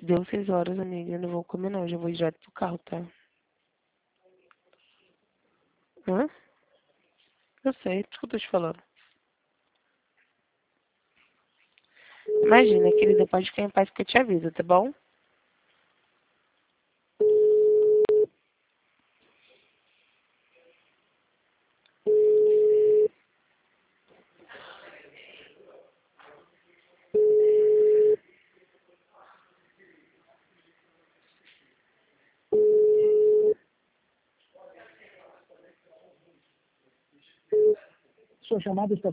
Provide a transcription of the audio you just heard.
Deu 6 horas, amiga. Eu não vou comer, não. Já vou direto pro carro, tá? Hã? Eu sei, tudo que eu tô te falando. Imagina, querida, pode ficar em paz que eu te aviso, tá bom? Sua chamada está